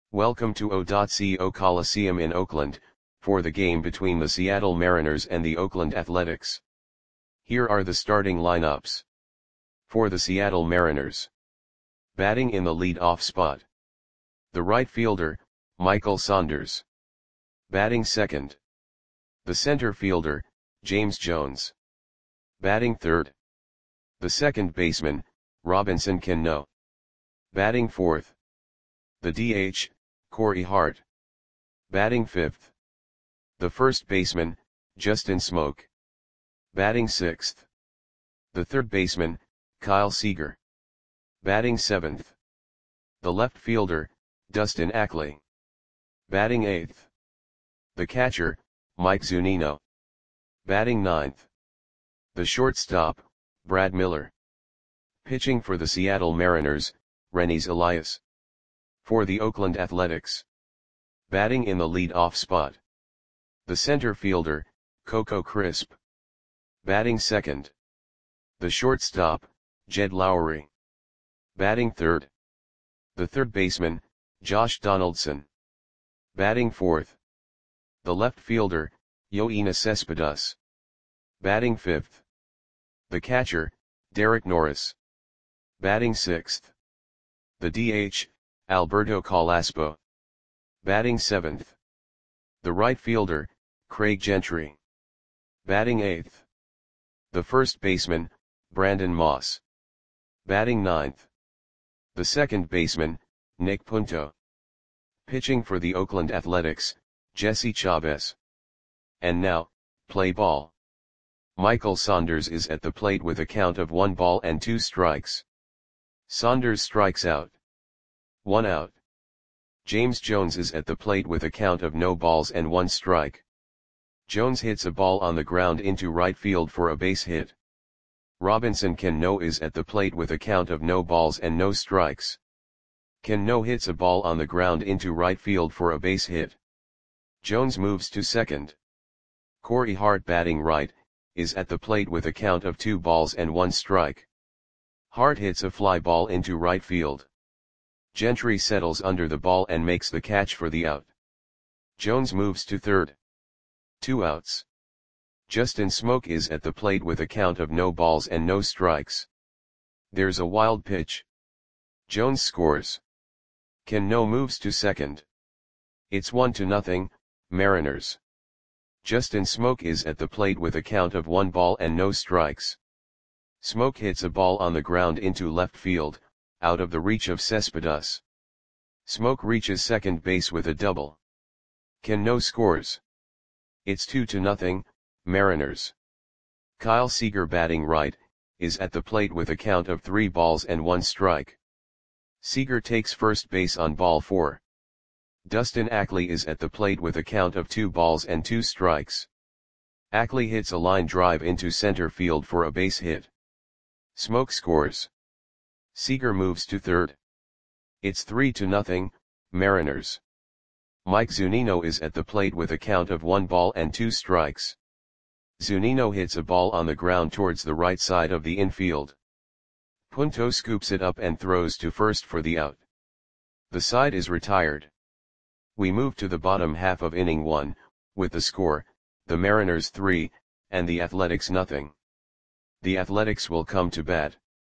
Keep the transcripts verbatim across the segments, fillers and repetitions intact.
Welcome to O.Co Coliseum in Oakland, for the game between the Seattle Mariners and the Oakland Athletics. Here are the starting lineups. For the Seattle Mariners. Batting in the lead-off spot. The right fielder, Michael Saunders. Batting second. The center fielder, James Jones. Batting third. The second baseman, Robinson Cano. Batting fourth. The D H, Corey Hart. Batting fifth. The first baseman, Justin Smoak. Batting sixth. The third baseman, Kyle Seager. Batting seventh. The left fielder, Dustin Ackley. Batting eighth. The catcher, Mike Zunino. Batting ninth. The shortstop, Brad Miller. Pitching for the Seattle Mariners, Renis Elias. For the Oakland Athletics. Batting in the lead-off spot. The center fielder, Coco Crisp. Batting second. The shortstop, Jed Lowrie. Batting third. The third baseman, Josh Donaldson. Batting fourth. The left fielder, Yoenis Cespedes. Batting fifth. The catcher, Derek Norris. Batting sixth. The D H, Alberto Calaspo. Batting seventh. The right fielder, Craig Gentry. Batting eighth. The first baseman, Brandon Moss. Batting ninth. The second baseman, Nick Punto. Pitching for the Oakland Athletics, Jesse Chavez. And now, play ball. Michael Saunders is at the plate with a count of one ball and two strikes. Saunders strikes out. One out. James Jones is at the plate with a count of no balls and one strike. Jones hits a ball on the ground into right field for a base hit. Robinson Cano is at the plate with a count of no balls and no strikes. Cano hits a ball on the ground into right field for a base hit. Jones moves to second. Corey Hart, batting right, is at the plate with a count of two balls and one strike. Hart hits a fly ball into right field. Gentry settles under the ball and makes the catch for the out. Jones moves to third. Two outs. Justin Smoak is at the plate with a count of no balls and no strikes. There's a wild pitch. Jones scores. Cano moves to second. It's one to nothing, Mariners. Justin Smoak is at the plate with a count of one ball and no strikes. Smoak hits a ball on the ground into left field, out of the reach of Cespedes. Smoak reaches second base with a double. Cano scores. It's two to nothing, Mariners. Kyle Seager, batting right, is at the plate with a count of three balls and one strike. Seager takes first base on ball four. Dustin Ackley is at the plate with a count of two balls and two strikes. Ackley hits a line drive into center field for a base hit. Smoak scores. Seager moves to third. It's three to nothing, Mariners. Mike Zunino is at the plate with a count of one ball and two strikes. Zunino hits a ball on the ground towards the right side of the infield. Punto scoops it up and throws to first for the out. The side is retired. We move to the bottom half of inning one, with the score, the Mariners three, and the Athletics nothing. The Athletics will come to bat.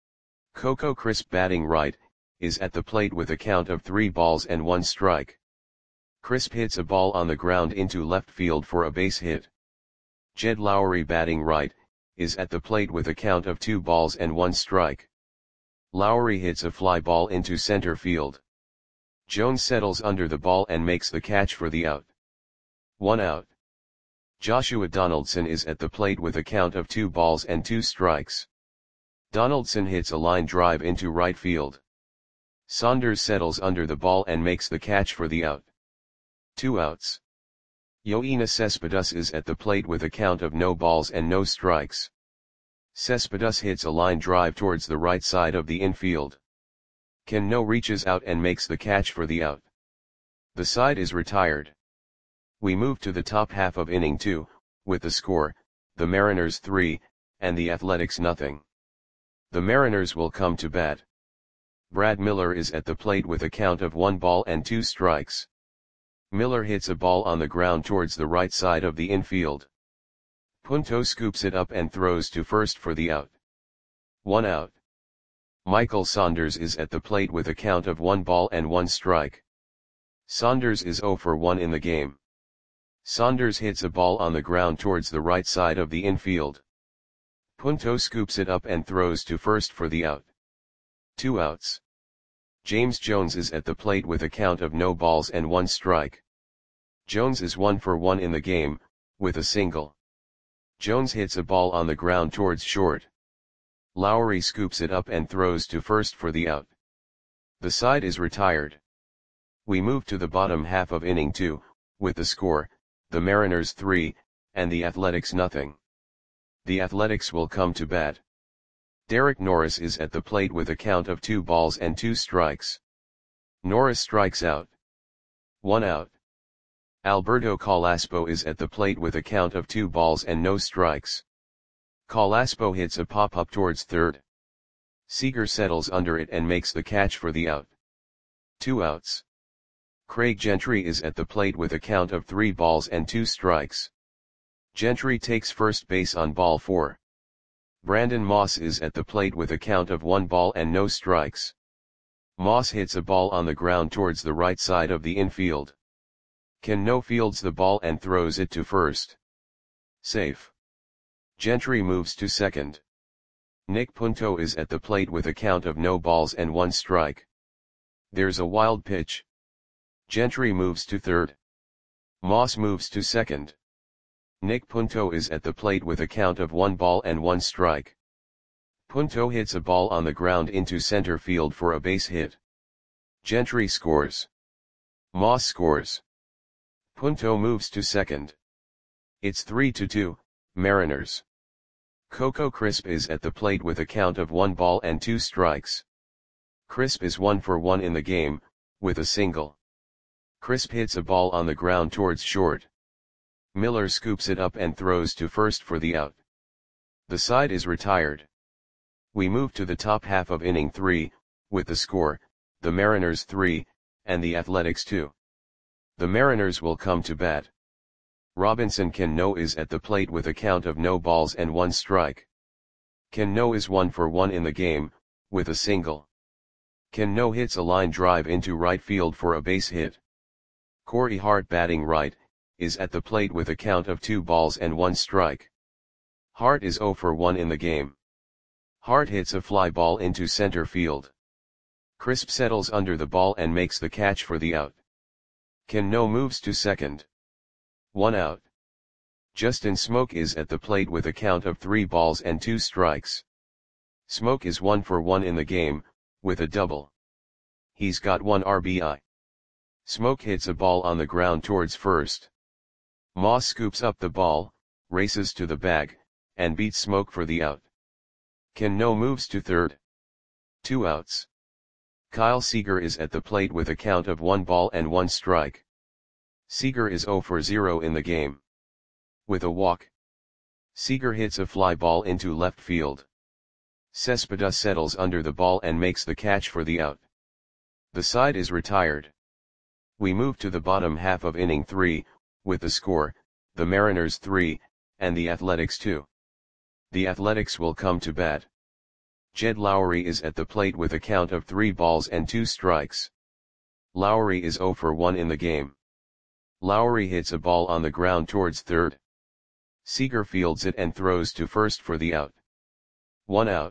Coco Crisp, batting right, is at the plate with a count of three balls and one strike. Crisp hits a ball on the ground into left field for a base hit. Jed Lowrie, batting right, is at the plate with a count of two balls and one strike. Lowrie hits a fly ball into center field. Jones settles under the ball and makes the catch for the out. One out. Joshua Donaldson is at the plate with a count of two balls and two strikes. Donaldson hits a line drive into right field. Saunders settles under the ball and makes the catch for the out. Two outs. Yoenis Cespedes is at the plate with a count of no balls and no strikes. Cespedes hits a line drive towards the right side of the infield. Cano reaches out and makes the catch for the out. The side is retired. We move to the top half of inning two, with the score, the Mariners three, and the Athletics nothing. The Mariners will come to bat. Brad Miller is at the plate with a count of one ball and two strikes. Miller hits a ball on the ground towards the right side of the infield. Punto scoops it up and throws to first for the out. One out. Michael Saunders is at the plate with a count of one ball and one strike. Saunders is zero for one in the game. Saunders hits a ball on the ground towards the right side of the infield. Punto scoops it up and throws to first for the out. Two outs. James Jones is at the plate with a count of no balls and one strike. Jones is one for one in the game, with a single. Jones hits a ball on the ground towards short. Lowry scoops it up and throws to first for the out. The side is retired. We move to the bottom half of inning two, with the score, the Mariners three, and the Athletics nothing. The Athletics will come to bat. Derek Norris is at the plate with a count of two balls and two strikes. Norris strikes out. One out. Alberto Calaspo is at the plate with a count of two balls and no strikes. Calaspo hits a pop-up towards third. Seager settles under it and makes the catch for the out. Two outs. Craig Gentry is at the plate with a count of three balls and two strikes. Gentry takes first base on ball four. Brandon Moss is at the plate with a count of one ball and no strikes. Moss hits a ball on the ground towards the right side of the infield. Cano fields the ball and throws it to first. Safe. Gentry moves to second. Nick Punto is at the plate with a count of no balls and one strike. There's a wild pitch. Gentry moves to third. Moss moves to second. Nick Punto is at the plate with a count of one ball and one strike. Punto hits a ball on the ground into center field for a base hit. Gentry scores. Moss scores. Punto moves to second. It's three to two, Mariners. Coco Crisp is at the plate with a count of one ball and two strikes. Crisp is one for one in the game, with a single. Crisp hits a ball on the ground towards short. Miller scoops it up and throws to first for the out. The side is retired. We move to the top half of inning three, with the score, the Mariners three, and the Athletics two. The Mariners will come to bat. Robinson Cano is at the plate with a count of no balls and one strike. Cano is one for one in the game, with a single. Cano hits a line drive into right field for a base hit. Corey Hart, batting right, is at the plate with a count of two balls and one strike. Hart is zero for one in the game. Hart hits a fly ball into center field. Crisp settles under the ball and makes the catch for the out. Cano moves to second. One out. Justin Smoke is at the plate with a count of three balls and two strikes. Smoke is one for one in the game, with a double. He's got one R B I. Smoke hits a ball on the ground towards first. Moss scoops up the ball, races to the bag, and beats Smoke for the out. Cano moves to third. Two outs. Kyle Seager is at the plate with a count of one ball and one strike. Seager is zero for zero in the game. With a walk. Seager hits a fly ball into left field. Cespedes settles under the ball and makes the catch for the out. The side is retired. We move to the bottom half of inning three, with the score, the Mariners three, and the Athletics two. The Athletics will come to bat. Jed Lowry is at the plate with a count of three balls and two strikes. Lowry is zero for one in the game. Lowry hits a ball on the ground towards third. Seager fields it and throws to first for the out. One out.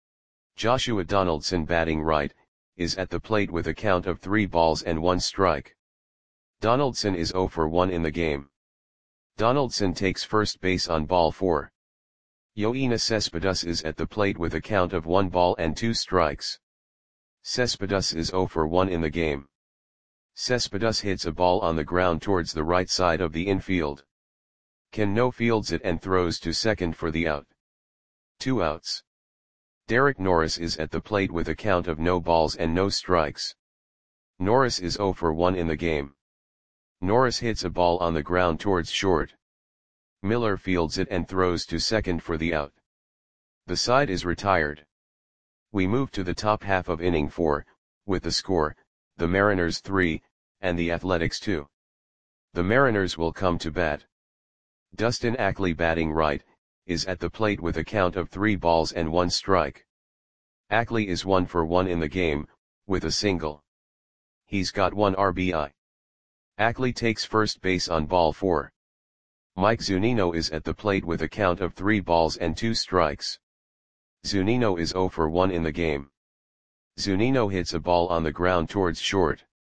Joshua Donaldson, batting right, is at the plate with a count of three balls and one strike. Donaldson is zero for one in the game. Donaldson takes first base on ball four. Yoenis Cespedes is at the plate with a count of one ball and two strikes. Cespedes is zero for one in the game. Cespedes hits a ball on the ground towards the right side of the infield. Cano fields it and throws to second for the out. Two outs. Derek Norris is at the plate with a count of no balls and no strikes. Norris is zero for one in the game. Norris hits a ball on the ground towards short. Miller fields it and throws to second for the out. The side is retired. We move to the top half of inning four, with the score, the Mariners three, and the Athletics two. The Mariners will come to bat. Dustin Ackley, batting right, is at the plate with a count of three balls and one strike. Ackley is one for one in the game, with a single. He's got one R B I. Ackley takes first base on ball four. Mike Zunino is at the plate with a count of three balls and two strikes. Zunino is zero for one in the game. Zunino hits a ball on the ground towards short.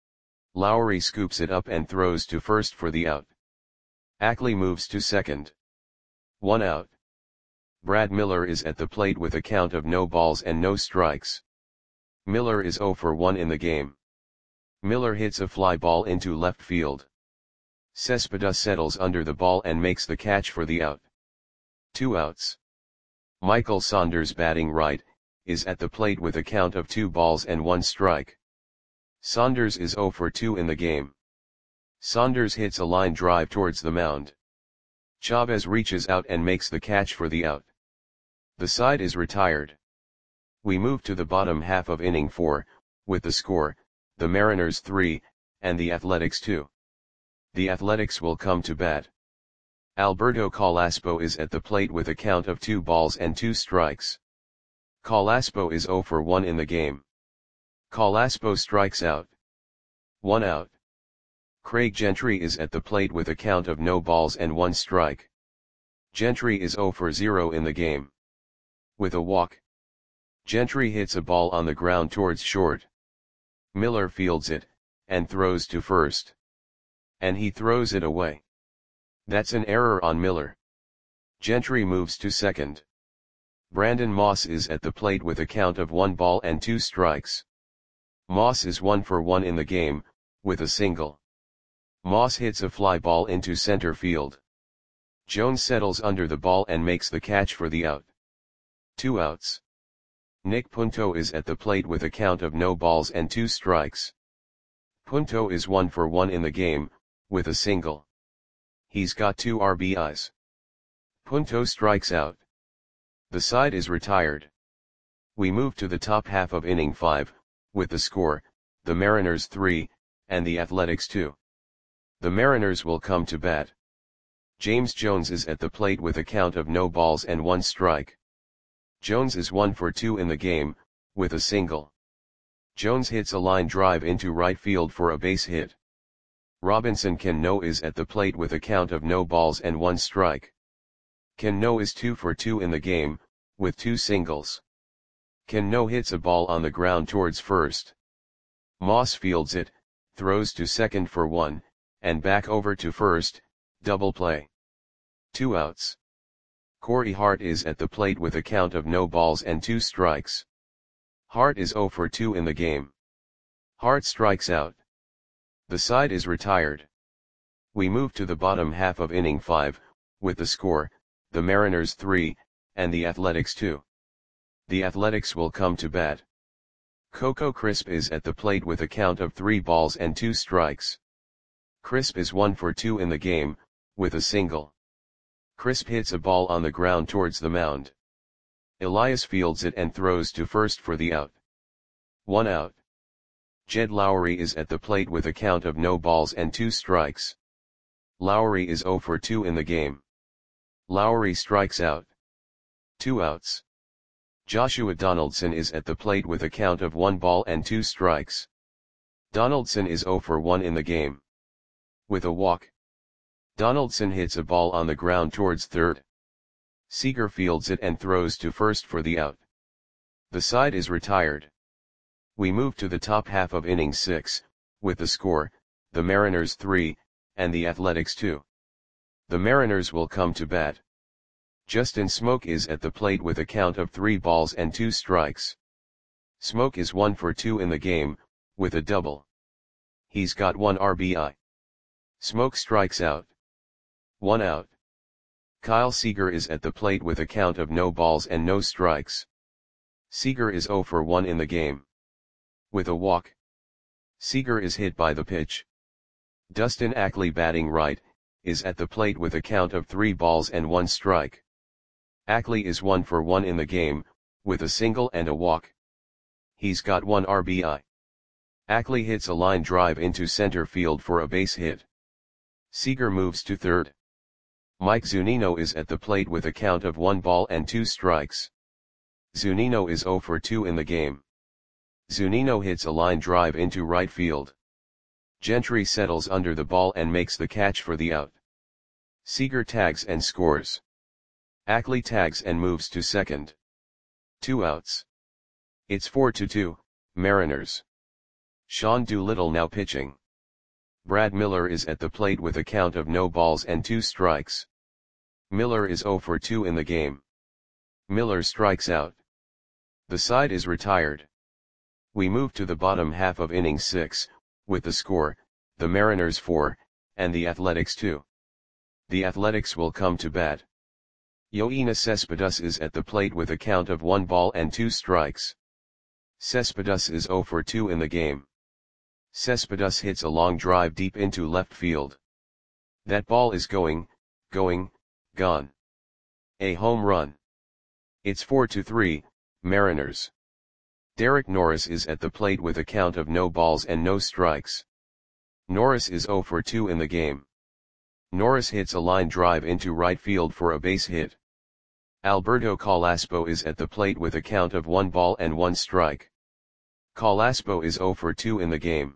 Lowry scoops it up and throws to first for the out. Ackley moves to second. One out. Brad Miller is at the plate with a count of no balls and no strikes. Miller is zero for one in the game. Miller hits a fly ball into left field. Cespedes settles under the ball and makes the catch for the out. Two outs. Michael Saunders, batting right, is at the plate with a count of two balls and one strike. Saunders is zero for two in the game. Saunders hits a line drive towards the mound. Chavez reaches out and makes the catch for the out. The side is retired. We move to the bottom half of inning four, with the score, the Mariners three, and the Athletics two. The Athletics will come to bat. Alberto Calaspo is at the plate with a count of two balls and two strikes. Calaspo is zero for one in the game. Calaspo strikes out. One out. Craig Gentry is at the plate with a count of no balls and one strike. Gentry is zero for zero in the game. With a walk. Gentry hits a ball on the ground towards short. Miller fields it, and throws to first. And he throws it away. That's an error on Miller. Gentry moves to second. Brandon Moss is at the plate with a count of one ball and two strikes. Moss is one for one in the game, with a single. Moss hits a fly ball into center field. Jones settles under the ball and makes the catch for the out. Two outs. Nick Punto is at the plate with a count of no balls and two strikes. Punto is one for one in the game, with a single. He's got two R B Is. Punto strikes out. The side is retired. We move to the top half of inning five, with the score, the Mariners three, and the Athletics two. The Mariners will come to bat. James Jones is at the plate with a count of no balls and one strike. Jones is one for two in the game, with a single. Jones hits a line drive into right field for a base hit. Robinson Cano is at the plate with a count of no balls and one strike. Cano is two for two in the game, with two singles. Cano hits a ball on the ground towards first. Moss fields it, throws to second for one, and back over to first, double play. Two outs. Corey Hart is at the plate with a count of no balls and two strikes. Hart is zero for two in the game. Hart strikes out. The side is retired. We move to the bottom half of inning five, with the score, the Mariners three, and the Athletics two. The Athletics will come to bat. Coco Crisp is at the plate with a count of three balls and two strikes. Crisp is one for two in the game, with a single. Crisp hits a ball on the ground towards the mound. Elias fields it and throws to first for the out. One out. Jed Lowry is at the plate with a count of no balls and two strikes. Lowry is zero for two in the game. Lowry strikes out. Two outs. Joshua Donaldson is at the plate with a count of one ball and two strikes. Donaldson is zero for one in the game. With a walk. Donaldson hits a ball on the ground towards third. Seager fields it and throws to first for the out. The side is retired. We move to the top half of inning six, with the score, the Mariners three, and the Athletics two. The Mariners will come to bat. Justin Smoke is at the plate with a count of three balls and two strikes. Smoke is one for two in the game, with a double. He's got one R B I. Smoke strikes out. One out. Kyle Seager is at the plate with a count of no balls and no strikes. Seager is zero for one in the game. With a walk. Seager is hit by the pitch. Dustin Ackley, batting right, is at the plate with a count of three balls and one strike. Ackley is one for one in the game, with a single and a walk. He's got one R B I. Ackley hits a line drive into center field for a base hit. Seager moves to third. Mike Zunino is at the plate with a count of one ball and two strikes. Zunino is zero for two in the game. Zunino hits a line drive into right field. Gentry settles under the ball and makes the catch for the out. Seager tags and scores. Ackley tags and moves to second. Two outs. It's four to two, Mariners. Sean Doolittle now pitching. Brad Miller is at the plate with a count of no balls and two strikes. Miller is zero for two in the game. Miller strikes out. The side is retired. We move to the bottom half of inning six, with the score, the Mariners four, and the Athletics two. The Athletics will come to bat. Yoenis Cespedes is at the plate with a count of one ball and two strikes. Cespedes is zero for two in the game. Cespedes hits a long drive deep into left field. That ball is going, going, gone. A home run. It's four to three, Mariners. Derek Norris is at the plate with a count of no balls and no strikes. Norris is zero for two in the game. Norris hits a line drive into right field for a base hit. Alberto Calaspo is at the plate with a count of one ball and one strike. Calaspo is zero for two in the game.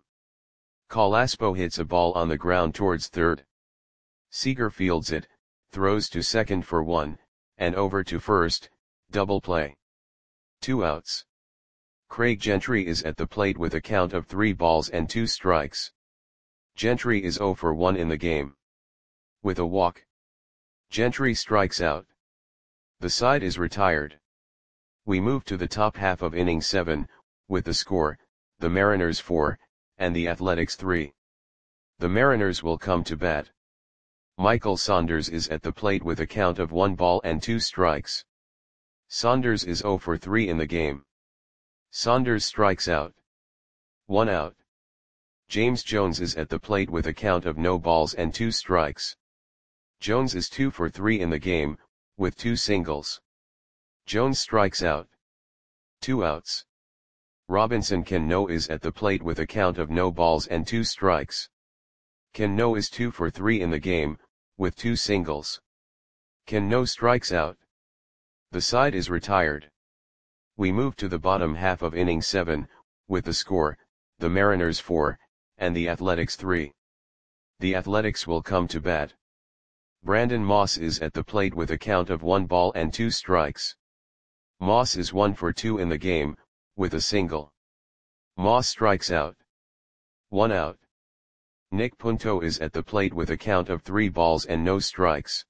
Calaspo hits a ball on the ground towards third. Seager fields it, throws to second for one, and over to first, double play. Two outs. Craig Gentry is at the plate with a count of three balls and two strikes. Gentry is zero for one in the game. With a walk, Gentry strikes out. The side is retired. We move to the top half of inning seven, with the score, the Mariners four, and the Athletics three. The Mariners will come to bat. Michael Saunders is at the plate with a count of one ball and two strikes. Saunders is zero for three in the game. Saunders strikes out. One out. James Jones is at the plate with a count of no balls and two strikes. Jones is two for three in the game, with two singles. Jones strikes out. Two outs. Robinson Cano is at the plate with a count of no balls and two strikes. Cano is two for three in the game, with two singles. Cano strikes out. The side is retired. We move to the bottom half of inning seven, with the score, the Mariners four, and the Athletics three. The Athletics will come to bat. Brandon Moss is at the plate with a count of one ball and two strikes. Moss is one for two in the game, with a single. Moss strikes out. One out. Nick Punto is at the plate with a count of three balls and no strikes.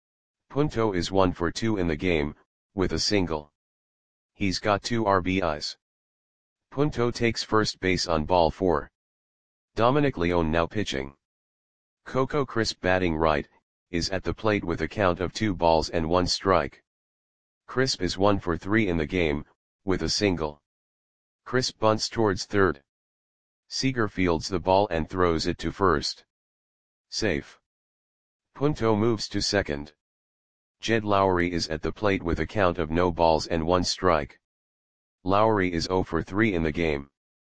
Punto is one for two in the game, with a single. He's got two R B Is. Punto takes first base on ball four. Dominic Leone now pitching. Coco Crisp batting right, is at the plate with a count of two balls and one strike. Crisp is one for three in the game, with a single. Crisp bunts towards third. Seager fields the ball and throws it to first. Safe. Punto moves to second. Jed Lowry is at the plate with a count of no balls and one strike. Lowry is zero for three in the game.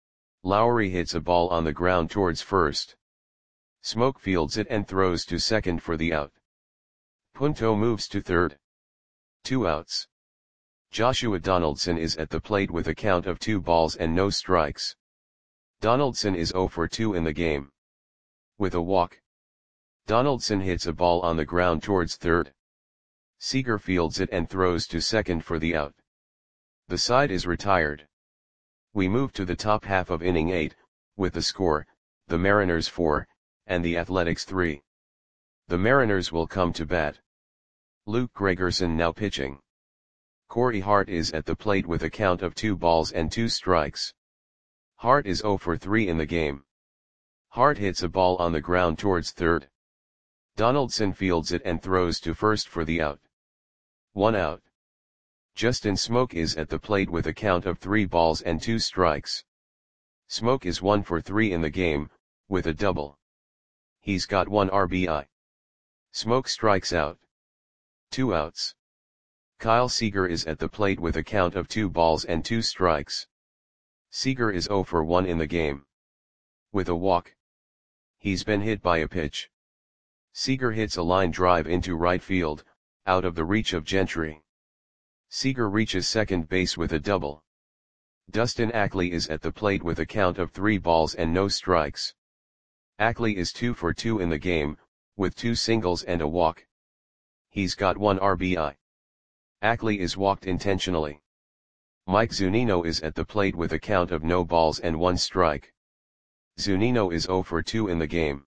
Lowry hits a ball on the ground towards first. Smoke fields it and throws to second for the out. Punto moves to third. Two outs. Joshua Donaldson is at the plate with a count of two balls and no strikes. Donaldson is zero for two in the game. With a walk, Donaldson hits a ball on the ground towards third. Seager fields it and throws to second for the out. The side is retired. We move to the top half of inning eight, with the score, the Mariners four, and the Athletics three. The Mariners will come to bat. Luke Gregerson now pitching. Corey Hart is at the plate with a count of two balls and two strikes. Hart is zero for three in the game. Hart hits a ball on the ground towards third. Donaldson fields it and throws to first for the out. One out. Justin Smoke is at the plate with a count of three balls and two strikes. Smoke is one for three in the game, with a double. He's got one R B I. Smoke strikes out. Two outs. Kyle Seager is at the plate with a count of two balls and two strikes. Seager is zero for one in the game. With a walk. He's been hit by a pitch. Seager hits a line drive into right field, out of the reach of Gentry. Seager reaches second base with a double. Dustin Ackley is at the plate with a count of three balls and no strikes. Ackley is two for two in the game, with two singles and a walk. He's got one R B I. Ackley is walked intentionally. Mike Zunino is at the plate with a count of no balls and one strike. Zunino is zero for two in the game.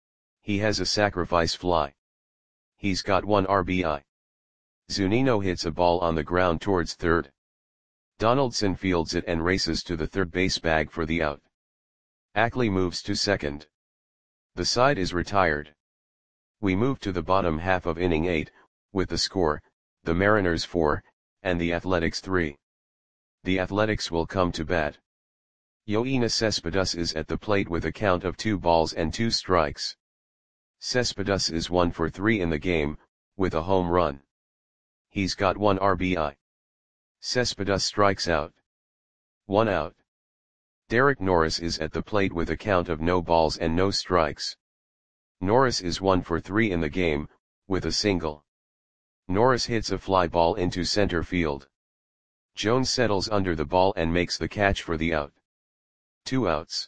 He has a sacrifice fly. He's got one R B I. Zunino hits a ball on the ground towards third. Donaldson fields it and races to the third base bag for the out. Ackley moves to second. The side is retired. We move to the bottom half of inning eight, with the score, the Mariners four, and the Athletics three. The Athletics will come to bat. Yoenis Cespedes is at the plate with a count of two balls and two strikes. Cespedes is one for three in the game, with a home run. He's got one R B I. Cespedes strikes out. One out. Derek Norris is at the plate with a count of no balls and no strikes. Norris is one for three in the game, with a single. Norris hits a fly ball into center field. Jones settles under the ball and makes the catch for the out. Two outs.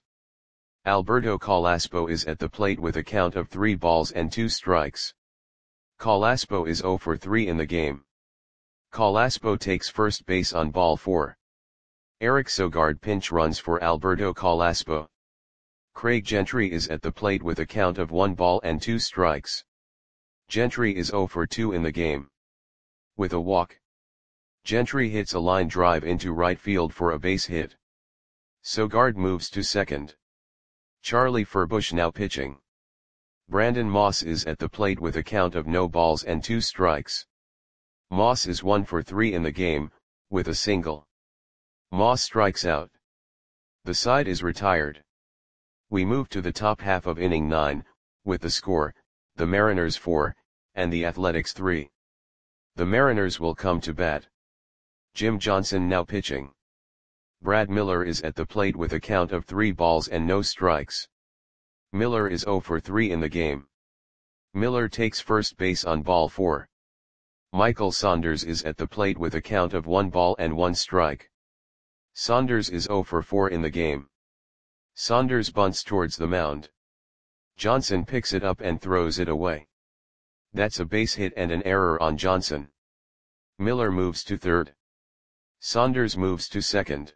Alberto Carrasco is at the plate with a count of three balls and two strikes. Carrasco is zero for three in the game. Carrasco takes first base on ball four. Eric Sogard pinch runs for Alberto Carrasco. Craig Gentry is at the plate with a count of one ball and two strikes. Gentry is zero for two in the game. With a walk. Gentry hits a line drive into right field for a base hit. Sogard moves to second. Charlie Furbush now pitching. Brandon Moss is at the plate with a count of no balls and two strikes. Moss is one for three in the game, with a single. Moss strikes out. The side is retired. We move to the top half of inning nine, with the score, the Mariners four, and the Athletics three. The Mariners will come to bat. Jim Johnson now pitching. Brad Miller is at the plate with a count of three balls and no strikes. Miller is zero for three in the game. Miller takes first base on ball four. Michael Saunders is at the plate with a count of one ball and one strike. Saunders is zero for four in the game. Saunders bunts towards the mound. Johnson picks it up and throws it away. That's a base hit and an error on Johnson. Miller moves to third. Saunders moves to second.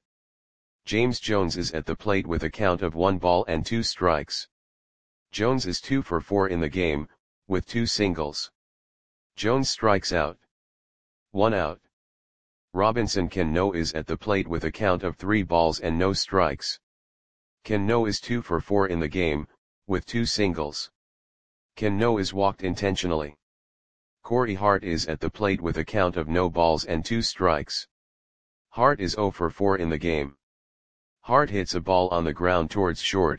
James Jones is at the plate with a count of one ball and two strikes. Jones is two for four in the game, with two singles. Jones strikes out. One out. Robinson Cano is at the plate with a count of three balls and no strikes. Cano is two for four in the game, with two singles. Cano is walked intentionally. Corey Hart is at the plate with a count of no balls and two strikes. Hart is zero for four in the game. Hart hits a ball on the ground towards short.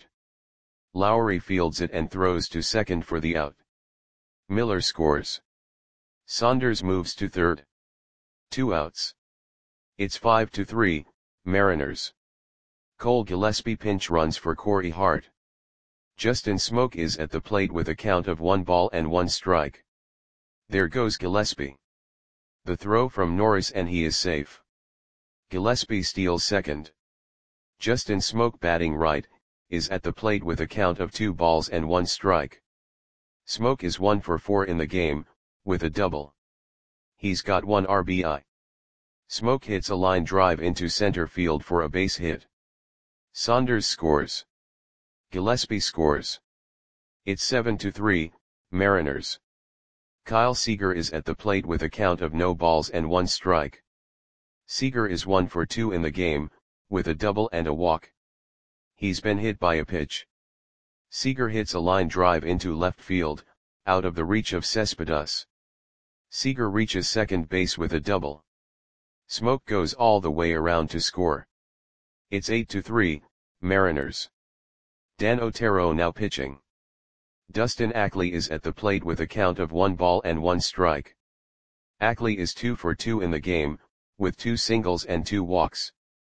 Lowry fields it and throws to second for the out. Miller scores. Saunders moves to third. Two outs. It's five to three, Mariners. Cole Gillespie pinch runs for Corey Hart. Justin Smoke is at the plate with a count of one ball and one strike. There goes Gillespie. The throw from Norris and he is safe. Gillespie steals second. Justin Smoke batting right, is at the plate with a count of two balls and one strike. Smoke is one for four in the game, with a double. He's got one R B I. Smoke hits a line drive into center field for a base hit. Saunders scores. Gillespie scores. It's seven to three, Mariners. Kyle Seager is at the plate with a count of no balls and one strike. Seager is one for two in the game, with a double and a walk. He's been hit by a pitch. Seager hits a line drive into left field, out of the reach of Cespedes. Seager reaches second base with a double. Smoke goes all the way around to score. It's eight to three, Mariners. Dan Otero now pitching. Dustin Ackley is at the plate with a count of one ball and one strike. Ackley is two for two in the game, with two singles and two walks.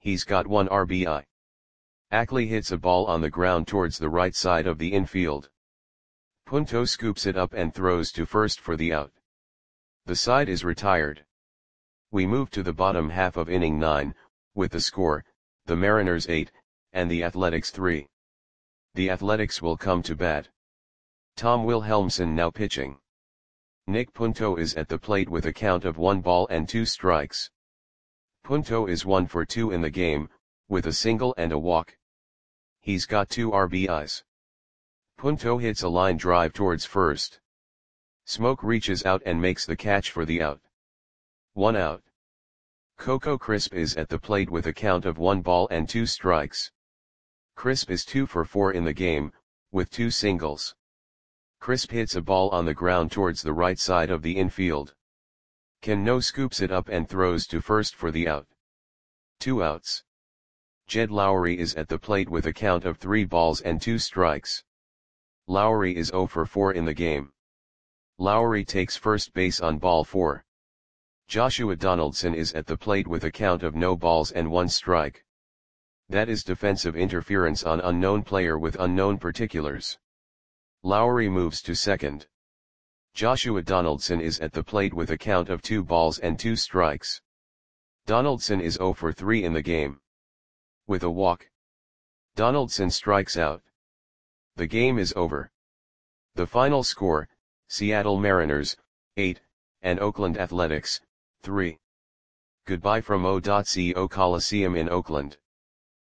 he's got one R B I. Ackley hits a ball on the ground towards the right side of the infield. Punto scoops it up and throws to first for the out. The side is retired. We move to the bottom half of inning nine, with the score, the Mariners eight, and the Athletics three. The Athletics will come to bat. Tom Wilhelmsen now pitching. Nick Punto is at the plate with a count of one ball and two strikes. Punto is one for two in the game, with a single and a walk. He's got two R B Is. Punto hits a line drive towards first. Smoke reaches out and makes the catch for the out. One out. Coco Crisp is at the plate with a count of one ball and two strikes. Crisp is two for four in the game, with two singles. Crisp hits a ball on the ground towards the right side of the infield. Cano scoops it up and throws to first for the out. Two outs. Jed Lowrie is at the plate with a count of three balls and two strikes. Lowrie is zero for four in the game. Lowrie takes first base on ball four. Joshua Donaldson is at the plate with a count of no balls and one strike. That is defensive interference on unknown player with unknown particulars. Lowrie moves to second. Joshua Donaldson is at the plate with a count of two balls and two strikes. Donaldson is zero for three in the game. With a walk, Donaldson strikes out. The game is over. The final score, Seattle Mariners, eight, and Oakland Athletics, three. Goodbye from O.Co Coliseum in Oakland.